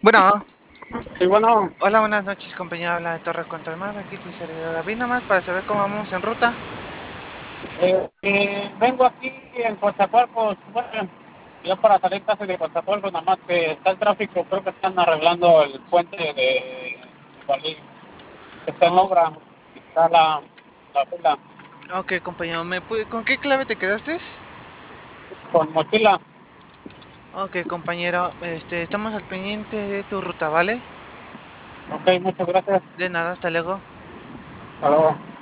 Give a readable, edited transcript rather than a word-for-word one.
Bueno, Sí, bueno, hola, buenas noches, compañero. Habla de Torre Control Mar. Aquí tu servidor David, nomás para saber cómo vamos en ruta. vengo aquí en Coatzacoalcos, bueno, yo para salir casi de Coatzacoalcos, nada más que está el tráfico, creo que están arreglando el puente de Igualí, que está en Oh, obra, está la fila ok, compañero. ¿Con qué clave te quedaste? con mochila. Ok, compañero. Estamos al pendiente de tu ruta, ¿vale? Ok, muchas gracias, De nada, hasta luego. hasta luego.